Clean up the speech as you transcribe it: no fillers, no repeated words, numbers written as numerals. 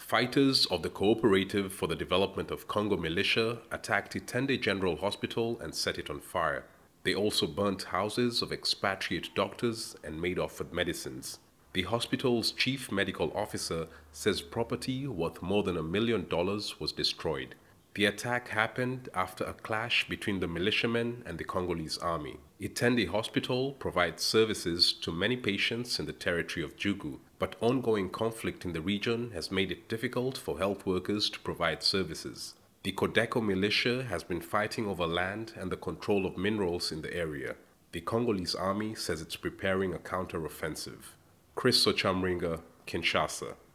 Fighters of the Cooperative for the Development of Congo militia attacked Itende General Hospital and set it on fire. They also burnt houses of expatriate doctors and made off with medicines. The hospital's chief medical officer says property worth more than $1 million was destroyed. The attack happened after a clash between the militiamen and the Congolese army. Itende Hospital provides services to many patients in the territory of Jugu, but ongoing conflict in the region has made it difficult for health workers to provide services. The Codeco militia has been fighting over land and the control of minerals in the area. The Congolese army says it's preparing a counter-offensive. Chris Sochamringa, Kinshasa.